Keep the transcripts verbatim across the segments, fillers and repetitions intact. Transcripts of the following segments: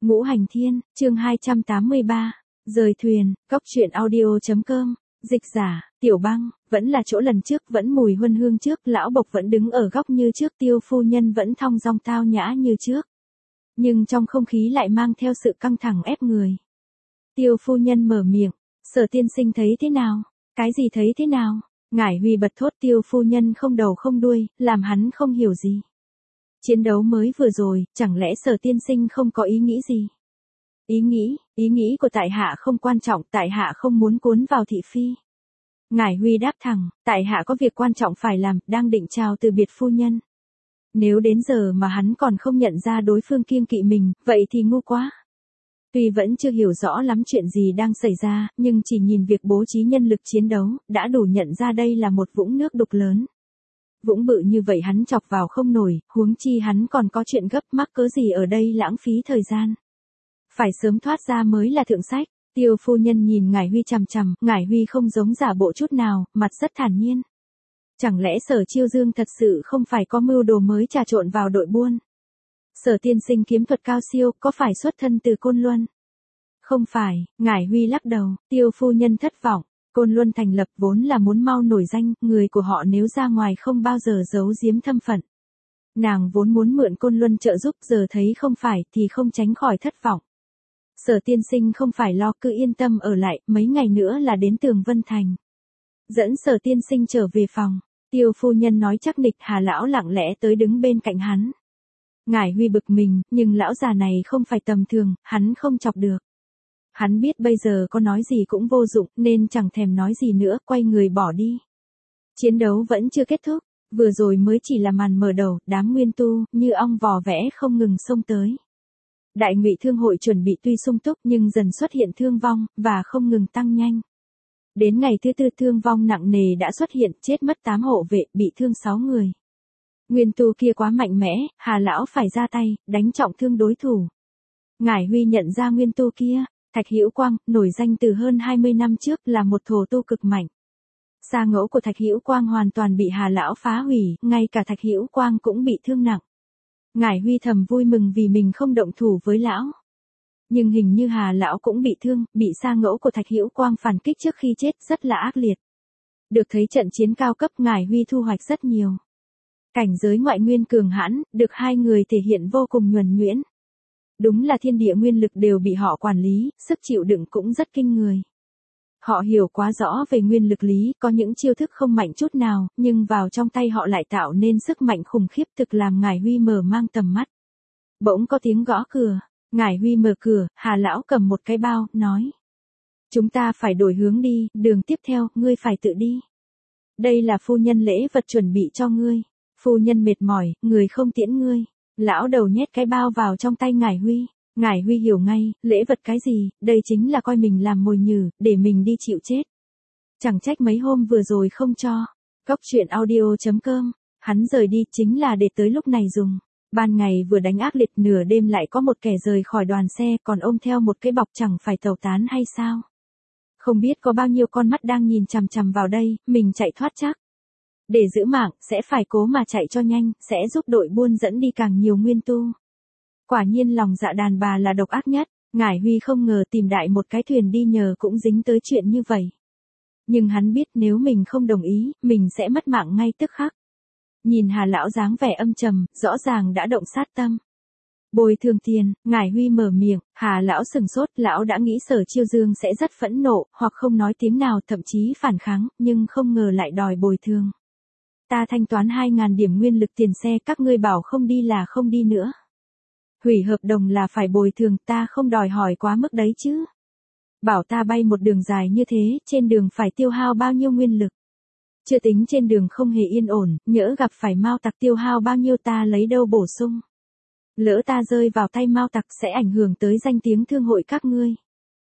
Ngũ Hành Thiên, chương hai trăm tám mươi ba, rời thuyền, góc truyện audio.com, dịch giả, Tiểu Băng, vẫn là chỗ lần trước, vẫn mùi huân hương trước, lão Bộc vẫn đứng ở góc như trước, Tiêu phu nhân vẫn thong dong tao nhã như trước. Nhưng trong không khí lại mang theo sự căng thẳng ép người. Tiêu phu nhân mở miệng, Sở tiên sinh thấy thế nào? Cái gì thấy thế nào? Ngải Huy bật thốt, Tiêu phu nhân không đầu không đuôi, làm hắn không hiểu gì. Chiến đấu mới vừa rồi, chẳng lẽ Sở tiên sinh không có ý nghĩ gì? Ý nghĩ, ý nghĩ của tại hạ không quan trọng, tại hạ không muốn cuốn vào thị phi. Ngải Huy đáp thẳng, tại hạ có việc quan trọng phải làm, đang định chào từ biệt phu nhân. Nếu đến giờ mà hắn còn không nhận ra đối phương kiêng kỵ mình, vậy thì ngu quá. Tuy vẫn chưa hiểu rõ lắm chuyện gì đang xảy ra, nhưng chỉ nhìn việc bố trí nhân lực chiến đấu, đã đủ nhận ra đây là một vũng nước đục lớn. Vũng bự như vậy hắn chọc vào không nổi, huống chi hắn còn có chuyện gấp, mắc cớ gì ở đây lãng phí thời gian. Phải sớm thoát ra mới là thượng sách. Tiêu phu nhân nhìn Ngải Huy chằm chằm, Ngải Huy không giống giả bộ chút nào, mặt rất thản nhiên. Chẳng lẽ Sở Chiêu Dương thật sự không phải có mưu đồ mới trà trộn vào đội buôn? Sở tiên sinh kiếm thuật cao siêu, có phải xuất thân từ Côn Luân? Không phải, Ngải Huy lắc đầu, Tiêu phu nhân thất vọng. Côn Luân thành lập vốn là muốn mau nổi danh, người của họ nếu ra ngoài không bao giờ giấu giếm thân phận. Nàng vốn muốn mượn Côn Luân trợ giúp, giờ thấy không phải thì không tránh khỏi thất vọng. Sở tiên sinh không phải lo, cứ yên tâm ở lại, mấy ngày nữa là đến Tường Vân Thành. Dẫn Sở tiên sinh trở về phòng, Tiêu phu nhân nói chắc nịch. Hà lão lặng lẽ tới đứng bên cạnh hắn. Ngải Huy bực mình, nhưng lão già này không phải tầm thường, hắn không chọc được. Hắn biết bây giờ có nói gì cũng vô dụng, nên chẳng thèm nói gì nữa, quay người bỏ đi. Chiến đấu vẫn chưa kết thúc, vừa rồi mới chỉ là màn mở đầu, đám nguyên tu, như ong vò vẽ không ngừng xông tới. Đại Ngụy Thương hội chuẩn bị tuy sung túc nhưng dần xuất hiện thương vong, và không ngừng tăng nhanh. Đến ngày thứ tư thương vong nặng nề đã xuất hiện, chết mất tám hộ vệ, bị thương sáu người. Nguyên tu kia quá mạnh mẽ, Hà lão phải ra tay, đánh trọng thương đối thủ. Ngải Huy nhận ra nguyên tu kia, Thạch Hữu Quang, nổi danh từ hơn hai mươi năm trước, là một thổ tu cực mạnh. Sa ngẫu của Thạch Hữu Quang hoàn toàn bị Hà lão phá hủy, ngay cả Thạch Hữu Quang cũng bị thương nặng. Ngải Huy thầm vui mừng vì mình không động thủ với lão. Nhưng hình như Hà lão cũng bị thương, bị sa ngẫu của Thạch Hữu Quang phản kích trước khi chết, rất là ác liệt. Được thấy trận chiến cao cấp, Ngải Huy thu hoạch rất nhiều. Cảnh giới ngoại nguyên cường hãn, được hai người thể hiện vô cùng nhuần nhuyễn. Đúng là thiên địa nguyên lực đều bị họ quản lý, sức chịu đựng cũng rất kinh người. Họ hiểu quá rõ về nguyên lực lý, có những chiêu thức không mạnh chút nào, nhưng vào trong tay họ lại tạo nên sức mạnh khủng khiếp, thực làm Ngải Huy mở mang tầm mắt. Bỗng có tiếng gõ cửa, Ngải Huy mở cửa, Hà lão cầm một cái bao, nói. Chúng ta phải đổi hướng đi, đường tiếp theo, ngươi phải tự đi. Đây là phu nhân lễ vật chuẩn bị cho ngươi. Phu nhân mệt mỏi, người không tiễn ngươi. Lão đầu nhét cái bao vào trong tay Ngải Huy. Ngải Huy hiểu ngay, lễ vật cái gì, đây chính là coi mình làm mồi nhử, để mình đi chịu chết. Chẳng trách mấy hôm vừa rồi không cho. Góc truyện audio.com, hắn rời đi chính là để tới lúc này dùng. Ban ngày vừa đánh ác liệt, nửa đêm lại có một kẻ rời khỏi đoàn xe, còn ôm theo một cái bọc, chẳng phải tẩu tán hay sao? Không biết có bao nhiêu con mắt đang nhìn chằm chằm vào đây, mình chạy thoát chắc. Để giữ mạng, sẽ phải cố mà chạy cho nhanh, sẽ giúp đội buôn dẫn đi càng nhiều nguyên tu. Quả nhiên lòng dạ đàn bà là độc ác nhất, Ngải Huy không ngờ tìm đại một cái thuyền đi nhờ cũng dính tới chuyện như vậy. Nhưng hắn biết nếu mình không đồng ý, mình sẽ mất mạng ngay tức khắc. Nhìn Hà lão dáng vẻ âm trầm, rõ ràng đã động sát tâm. Bồi thường tiền, Ngải Huy mở miệng, Hà lão sừng sốt, lão đã nghĩ Sở Chiêu Dương sẽ rất phẫn nộ, hoặc không nói tiếng nào, thậm chí phản kháng, nhưng không ngờ lại đòi bồi thường. Ta thanh toán hai ngàn điểm nguyên lực tiền xe, các ngươi bảo không đi là không đi nữa. Hủy hợp đồng là phải bồi thường, ta không đòi hỏi quá mức đấy chứ. Bảo ta bay một đường dài như thế, trên đường phải tiêu hao bao nhiêu nguyên lực. Chưa tính trên đường không hề yên ổn, nhỡ gặp phải Mao tặc tiêu hao bao nhiêu ta lấy đâu bổ sung. Lỡ ta rơi vào tay Mao tặc sẽ ảnh hưởng tới danh tiếng thương hội các ngươi.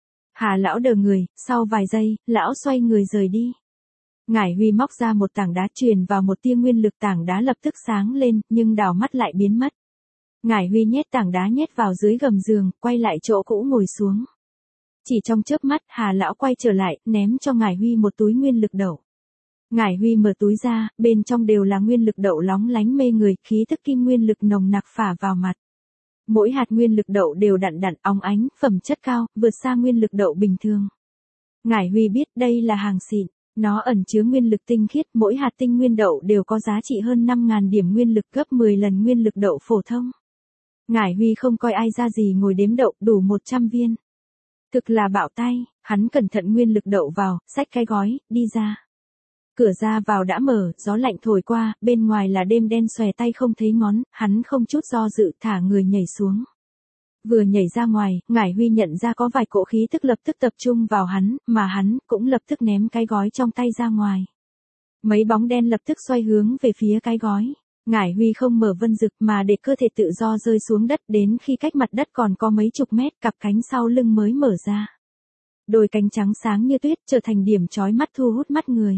Hà lão đờ người, sau vài giây, lão xoay người rời đi. Ngải Huy móc ra một tảng đá truyền vào một tia nguyên lực, tảng đá lập tức sáng lên, nhưng đảo mắt lại biến mất. Ngải Huy nhét tảng đá nhét vào dưới gầm giường, quay lại chỗ cũ ngồi xuống. Chỉ trong chớp mắt, Hà lão quay trở lại, ném cho Ngải Huy một túi nguyên lực đậu. Ngải Huy mở túi ra, bên trong đều là nguyên lực đậu lóng lánh mê người, khí tức kim nguyên lực nồng nặc phả vào mặt. Mỗi hạt nguyên lực đậu đều đặn đặn óng ánh, phẩm chất cao, vượt xa nguyên lực đậu bình thường. Ngải Huy biết đây là hàng xịn, nó ẩn chứa nguyên lực tinh khiết, mỗi hạt tinh nguyên đậu đều có giá trị hơn năm nghìn điểm nguyên lực, gấp mười lần nguyên lực đậu phổ thông. Ngải Huy không coi ai ra gì ngồi đếm đậu, đủ một trăm viên. Thực là bạo tay, hắn cẩn thận nguyên lực đậu vào, xách cái gói, đi ra. Cửa ra vào đã mở, gió lạnh thổi qua, bên ngoài là đêm đen xòe tay không thấy ngón, hắn không chút do dự thả người nhảy xuống. Vừa nhảy ra ngoài, Ngải Huy nhận ra có vài cỗ khí tức lập tức tập trung vào hắn, mà hắn cũng lập tức ném cái gói trong tay ra ngoài. Mấy bóng đen lập tức xoay hướng về phía cái gói. Ngải Huy không mở vân dực mà để cơ thể tự do rơi xuống đất, đến khi cách mặt đất còn có mấy chục mét, cặp cánh sau lưng mới mở ra. Đôi cánh trắng sáng như tuyết trở thành điểm chói mắt thu hút mắt người.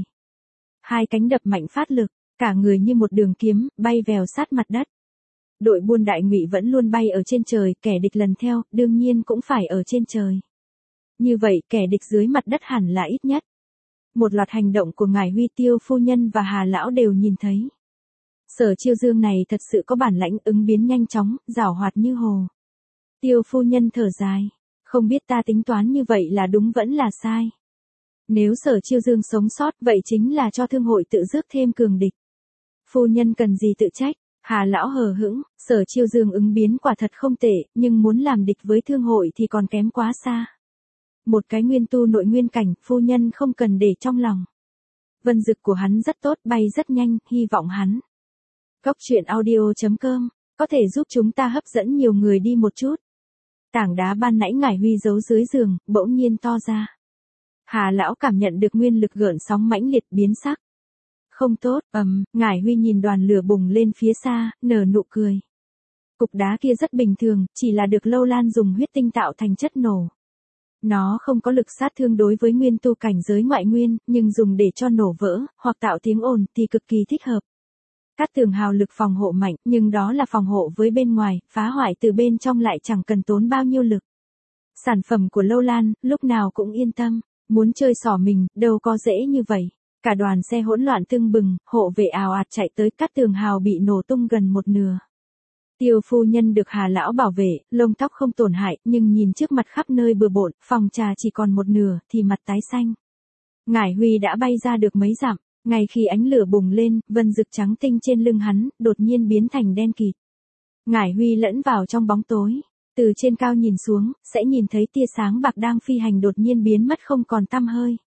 Hai cánh đập mạnh phát lực, cả người như một đường kiếm, bay vèo sát mặt đất. Đội buôn Đại Ngụy vẫn luôn bay ở trên trời, kẻ địch lần theo, đương nhiên cũng phải ở trên trời. Như vậy, kẻ địch dưới mặt đất hẳn là ít nhất. Một loạt hành động của Ngải Huy, Tiêu phu nhân và Hà lão đều nhìn thấy. Sở Chiêu Dương này thật sự có bản lãnh, ứng biến nhanh chóng, giảo hoạt như hồ. Tiêu phu nhân thở dài, không biết ta tính toán như vậy là đúng vẫn là sai. Nếu Sở Chiêu Dương sống sót, vậy chính là cho thương hội tự rước thêm cường địch. Phu nhân cần gì tự trách. Hà lão hờ hững, Sở Chiêu Dương ứng biến quả thật không tệ, nhưng muốn làm địch với thương hội thì còn kém quá xa. Một cái nguyên tu nội nguyên cảnh, phu nhân không cần để trong lòng. Vân dực của hắn rất tốt, bay rất nhanh, hy vọng hắn. Cốc truyện audio chấm com có thể giúp chúng ta hấp dẫn nhiều người đi một chút. Tảng đá ban nãy Ngải Huy giấu dưới giường, bỗng nhiên to ra. Hà lão cảm nhận được nguyên lực gợn sóng mãnh liệt, biến sắc. Không tốt, ầm, um, Ngải Huy nhìn đoàn lửa bùng lên phía xa, nở nụ cười. Cục đá kia rất bình thường, chỉ là được Lâu Lan dùng huyết tinh tạo thành chất nổ. Nó không có lực sát thương đối với nguyên tu cảnh giới ngoại nguyên, nhưng dùng để cho nổ vỡ, hoặc tạo tiếng ồn thì cực kỳ thích hợp. Cát Tường Hào lực phòng hộ mạnh, nhưng đó là phòng hộ với bên ngoài, phá hoại từ bên trong lại chẳng cần tốn bao nhiêu lực. Sản phẩm của Lâu Lan, lúc nào cũng yên tâm, muốn chơi xỏ mình, đâu có dễ như vậy. Cả đoàn xe hỗn loạn tưng bừng, hộ vệ ào ạt chạy tới, Cát Tường Hào bị nổ tung gần một nửa. Tiêu phu nhân được Hà lão bảo vệ, lông tóc không tổn hại, nhưng nhìn trước mặt khắp nơi bừa bộn, phòng trà chỉ còn một nửa, thì mặt tái xanh. Ngải Huy đã bay ra được mấy dặm, ngay khi ánh lửa bùng lên, vân dực trắng tinh trên lưng hắn, đột nhiên biến thành đen kịt. Ngải Huy lẫn vào trong bóng tối, từ trên cao nhìn xuống, sẽ nhìn thấy tia sáng bạc đang phi hành đột nhiên biến mất không còn tăm hơi.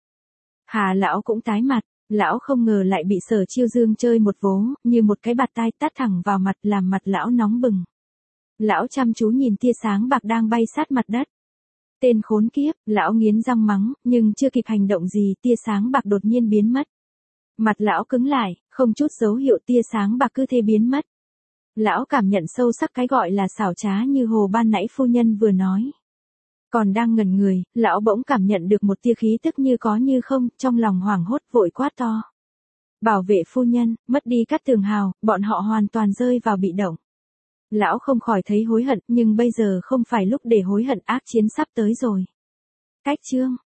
Hà lão cũng tái mặt, lão không ngờ lại bị Sở Chiêu Dương chơi một vố, như một cái bạt tai tát thẳng vào mặt, làm mặt lão nóng bừng. Lão chăm chú nhìn tia sáng bạc đang bay sát mặt đất. Tên khốn kiếp, lão nghiến răng mắng, nhưng chưa kịp hành động gì, tia sáng bạc đột nhiên biến mất. Mặt lão cứng lại, không chút dấu hiệu, tia sáng bạc cứ thế biến mất. Lão cảm nhận sâu sắc cái gọi là xảo trá như hồ ban nãy phu nhân vừa nói. Còn đang ngẩn người, lão bỗng cảm nhận được một tia khí tức như có như không, trong lòng hoảng hốt vội quát to. Bảo vệ phu nhân, mất đi Cát Tường Hào, bọn họ hoàn toàn rơi vào bị động. Lão không khỏi thấy hối hận, nhưng bây giờ không phải lúc để hối hận, ác chiến sắp tới rồi. Cách chương